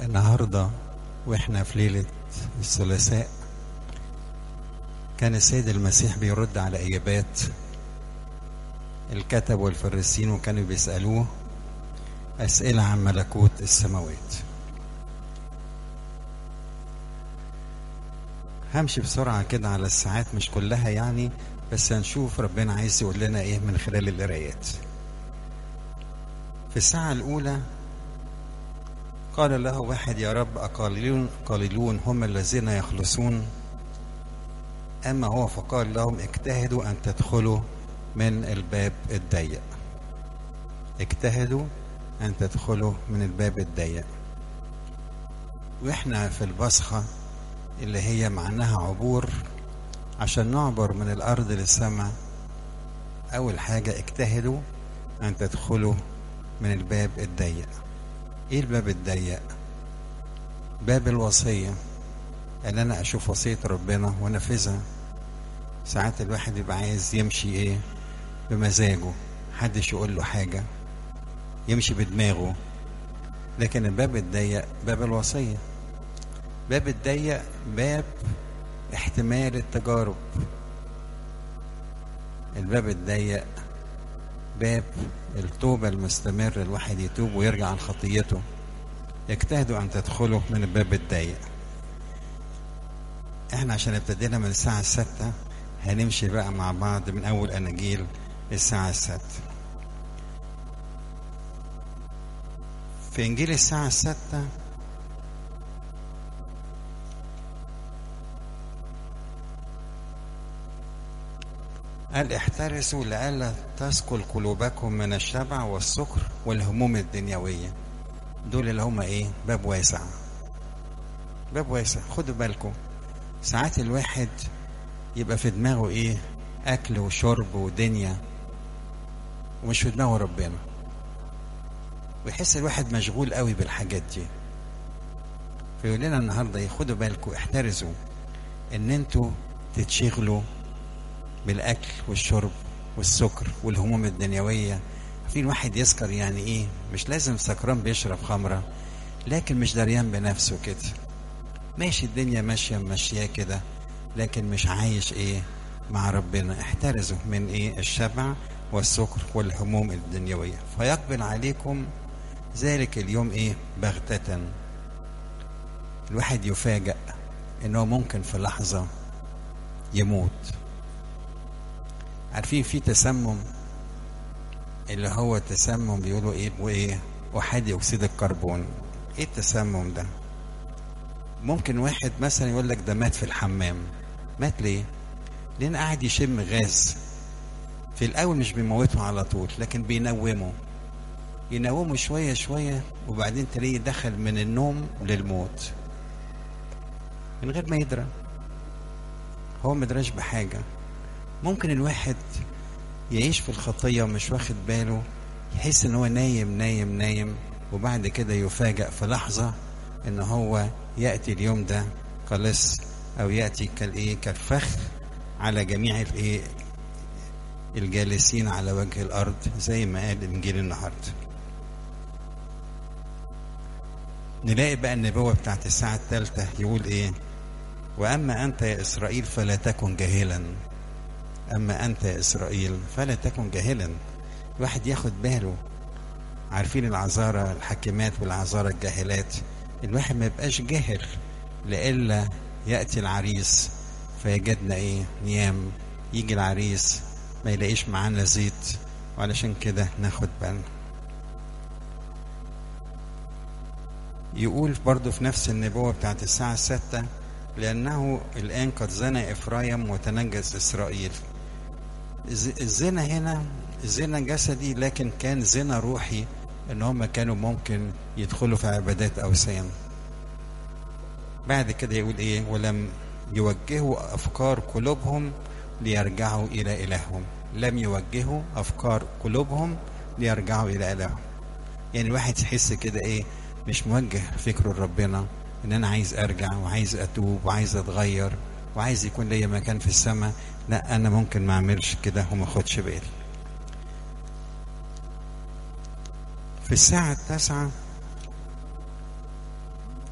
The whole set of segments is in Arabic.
النهاردة واحنا في ليلة الثلاثاء كان السيد المسيح بيرد على إجابات الكتب والفريسيين، وكانوا بيسألوه أسئلة عن ملكوت السماوات. همشي بسرعة كده على الساعات، مش كلها يعني، بس هنشوف ربنا عايز يقول لنا ايه من خلال القرايات. في الساعة الأولى قال له واحد: يا رب، قليلون هم الذين يخلصون؟ أما هو فقال لهم: اجتهدوا أن تدخلوا من الباب الضيق. اجتهدوا أن تدخلوا من الباب الضيق. وإحنا في البصخة اللي هي معناها عبور، عشان نعبر من الأرض للسماء أول حاجة اجتهدوا أن تدخلوا من الباب الضيق. إيه الباب الضيق؟ باب الوصية، ان انا اشوف وصية ربنا ونفذها. ساعات الواحد يبقى عايز يمشي ايه بمزاجه، محدش يقول له حاجة، يمشي بدماغه. لكن الباب الضيق باب الوصية. باب الضيق باب احتمال التجارب. الباب الضيق باب التوبة المستمر، الواحد يتوب ويرجع عن خطيته. يجتهدوا ان تدخلوا من الباب الضيق. احنا عشان ابتدينا من الساعة 6 هنمشي بقى مع بعض من اول اناجيل الساعة 6. في انجيل الساعة 6 قال: احترسوا لئلا تثقل قلوبكم من الشبع والسكر والهموم الدنيوية. دول اللي هم ايه؟ باب واسع. باب واسع. خدوا بالكم، ساعات الواحد يبقى في دماغه ايه؟ اكل وشرب ودنيا، ومش في دماغه ربنا، ويحس الواحد مشغول قوي بالحاجات دي. فيقول لنا النهارده: خدوا بالكم، احترزوا ان انتوا تتشغلوا بالاكل والشرب والسكر والهموم الدنيويه. في الواحد يسكر، يعني ايه؟ مش لازم سكران بيشرب خمره، لكن مش دريان بنفسه كده، ماشي الدنيا ماشيه كده، لكن مش عايش ايه مع ربنا. احترزوا من ايه؟ الشبع والسكر والهموم الدنيويه، فيقبل عليكم ذلك اليوم ايه؟ بغتة. الواحد يفاجأ انه ممكن في لحظة يموت. عارفين في تسمم، اللي هو تسمم بيقولوا ايه وايه؟ احادي اكسيد الكربون. ايه التسمم ده؟ ممكن واحد مثلا يقول لك ده مات في الحمام. مات ليه؟ لان قاعد يشم غاز. في الاول مش بيموته على طول، لكن ينومه شوية شوية، وبعدين تلاقيه دخل من النوم للموت من غير ما يدرى. هو مدراش بحاجة. ممكن الواحد يعيش في الخطية ومش واخد باله، يحس ان هو نايم، وبعد كده يفاجأ في لحظة ان هو يأتي اليوم ده خلاص، او يأتي كالفخ على جميع الجالسين على وجه الارض، زي ما قال انجيل النهارده. نلاقي بقى النبوة بتاعت الساعة 3 يقول ايه؟ واما انت يا اسرائيل فلا تكن جاهلا. اما انت يا اسرائيل فلا تكن جاهلا. الواحد ياخد باله. عارفين العذارى الحكيمات والعذارى الجاهلات؟ الواحد ما يبقاش جاهل، لئلا يأتي العريس فيجدنا ايه؟ نيام. يجي العريس ما يلاقيش معانا زيت، وعلشان كده ناخد بالنا. يقول برضو في نفس النبوة بتاعت الساعة 6: لأنه الآن قد زنى إفرايم وتنجس إسرائيل. الزنا هنا زنا جسدي، لكن كان زنا روحي، ان هم كانوا ممكن يدخلوا في عبادات أوثان. بعد كده يقول ايه؟ ولم يوجهوا أفكار قلوبهم ليرجعوا إلى إلههم. لم يوجهوا أفكار قلوبهم ليرجعوا إلى إلههم. يعني الواحد يحس كده ايه؟ مش موجه فكره لربنا، ان انا عايز ارجع وعايز اتوب وعايز اتغير وعايز يكون ليا مكان في السماء. لا، انا ممكن ما اعملش كده وما اخدش بالي. في الساعة 9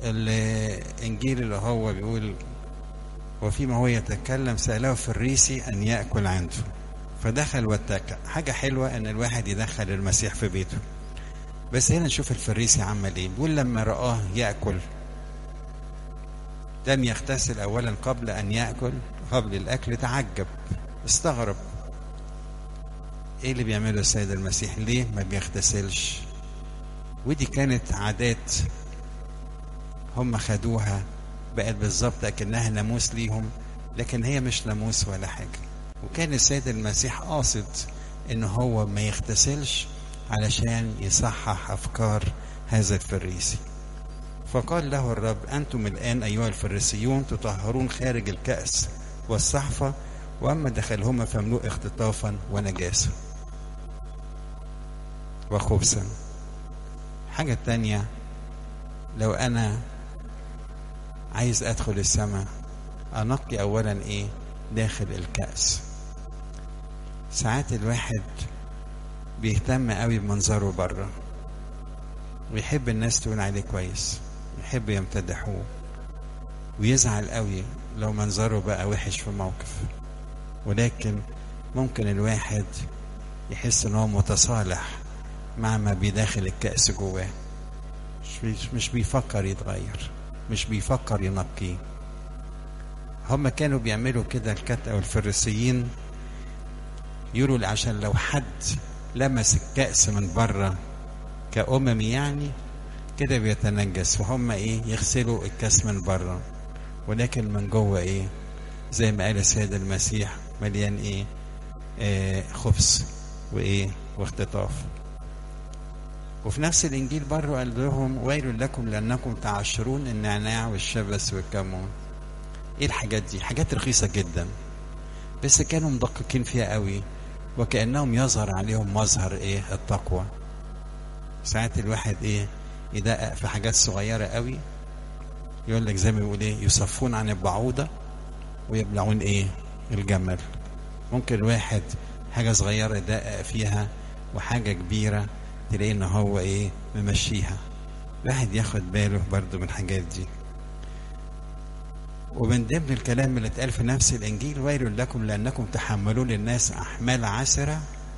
الإنجيل اللي هو بيقول وفيما هو يتكلم سأله فريسي أن يأكل عنده فدخل واتكأ. حاجة حلوة أن الواحد يدخل المسيح في بيته. بس هنا نشوف الفريسي عمل إيه. بيقول لما رآه يأكل لم يغتسل أولا قبل أن يأكل، قبل الأكل تعجب، استغرب إيه اللي بيعمله السيد المسيح، ليه ما بيغتسلش؟ ودي كانت عادات هم خدوها بقت بالظبط أكنها ناموس ليهم، لكن هي مش ناموس ولا حاجة. وكان السيد المسيح قاصد إن هو ما يغتسلش علشان يصحح أفكار هذا الفريسي. فقال له الرب أنتم الآن أيها الفريسيون تطهرون خارج الكأس والصحفة، وأما دخلهما فملوء اختطافا ونجاسة وخبثا. حاجة تانية، لو أنا عايز أدخل السماء أنقي أولا إيه؟ داخل الكأس. ساعات الواحد بيهتم قوي بمنظره بره ويحب الناس تقول عليه كويس، يحب يمتدحوه، ويزعل قوي لو منظره بقى وحش في موقف. ولكن ممكن الواحد يحس ان هو متصالح مع ما بيداخل الكأس جواه، مش بيفكر يتغير، مش بيفكر ينقيه. هم كانوا بيعملوا كده الكتبة والفريسيين، يقولوا عشان لو حد لمس الكأس من بره كأممي يعني كده بيتنجس، وهم ايه؟ يغسلوا الكأس من بره، ولكن من جوه ايه؟ زي ما قال السيد المسيح مليان ايه؟ خبث وايه؟ واختطاف. وفي نفس الانجيل بره قال لهم ويل لكم لانكم تعشرون النعناع والشبس والكمون. ايه الحاجات دي؟ حاجات رخيصة جدا، بس كانوا مدققين فيها قوي، وكأنهم يظهر عليهم مظهر ايه؟ التقوى. ساعات الواحد ايه؟ يدقق في حاجات صغيرة قوي، يقول لك زي ما بيقول ايه؟ يصفون عن البعوضة ويبلعون ايه؟ الجمل. ممكن الواحد حاجة صغيرة يدقق فيها وحاجة كبيرة تلاقي ان هو ايه؟ ممشيها. الواحد ياخد باله برضو من الحاجات دي. ومن ضمن الكلام اللي اتقال في نفس الانجيل ويل لكم لانكم تحملون للناس احمال عسرة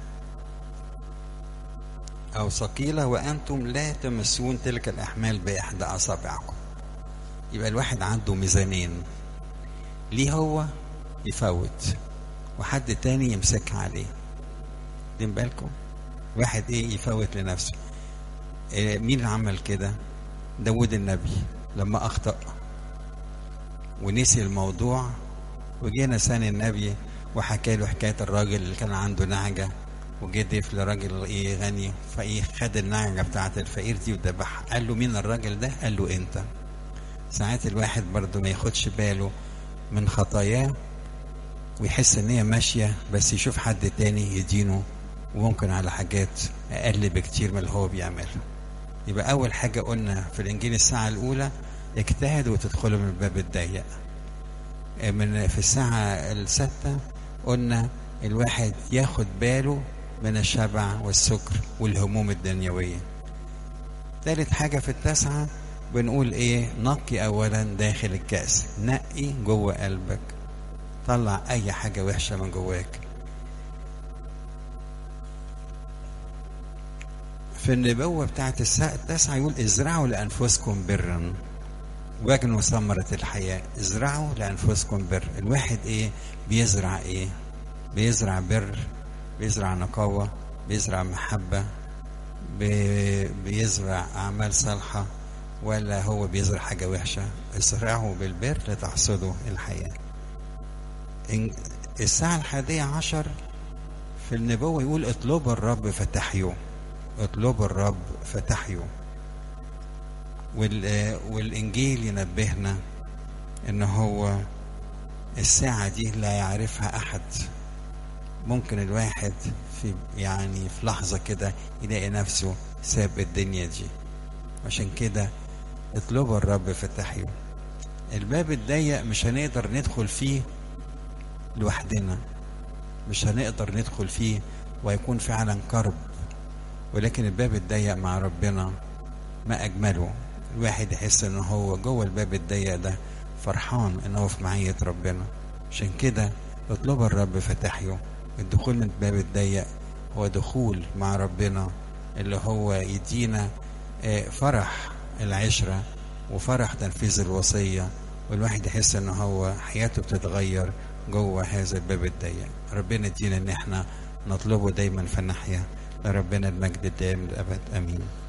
او ثقيلة وانتم لا تمسون تلك الاحمال باحدى اصابعكم. يبقى الواحد عنده ميزانين، ليه هو يفوت وحد تاني يمسك عليه. دين بالكم؟ واحد ايه؟ يفوت لنفسه. مين اللي عمل كده؟ داود النبي لما اخطأ ونسي الموضوع، وجينا ثاني النبي وحكى له حكاية الراجل اللي كان عنده نعجة وجه ضيف لراجل ايه؟ غني، فايه؟ خد النعجة بتاعت الفقير دي وذبحها. قال له مين الراجل ده؟ قال له انت. ساعات الواحد برضه ما ياخدش باله من خطاياه ويحس ان هي ماشية، بس يشوف حد تاني يدينه وممكن على حاجات اقل بكتير من اللي هو بيعملها. يبقى اول حاجة قلنا في الانجيل الساعة الاولى اجتهدوا وتدخلوا من الباب الضيق. في الساعة الستة قلنا الواحد ياخد باله من الشبع والسكر والهموم الدنيوية. ثالث حاجة في التاسعة بنقول ايه؟ نقي اولا داخل الكأس. نقي جوه قلبك، طلع اي حاجة وحشة من جواك. في النبوة بتاعت الساعة التاسعة يقول ازرعوا لأنفسكم برا واجنوا ثمرة الحياة. ازرعوا لأنفسكم بر. الواحد ايه؟ بيزرع ايه؟ بيزرع بر، بيزرع نقاوة، بيزرع محبة، بيزرع أعمال صالحة، ولا هو بيزرع حاجة وحشة؟ ازرعوا بالبر لتحصدوا الحياة. الساعة 11 في النبوة يقول اطلبوا الرب فتحيوا. اطلبوا الرب فتحيوا. والإنجيل ينبهنا إن هو الساعة دي لا يعرفها أحد. ممكن الواحد في لحظة كده يلاقي نفسه ساب الدنيا دي. عشان كده اطلبوا الرب فتحيوا. الباب الضيق مش هنقدر ندخل فيه لوحدنا، مش هنقدر ندخل فيه ويكون فعلا كرب، ولكن الباب الضيق مع ربنا ما أجمله. الواحد يحس ان هو جوه الباب الضيق ده فرحان ان هو في معية ربنا. عشان كده اطلب الرب فتحيه. الدخول من الباب الضيق هو دخول مع ربنا، اللي هو يدينا فرح العشرة وفرح تنفيذ الوصية، والواحد يحس ان هو حياته بتتغير جوه هذا الباب الضيق. ربنا يدينا ان احنا نطلبه دايما فنحيا. لربنا المجد الدائم للأبد. امين.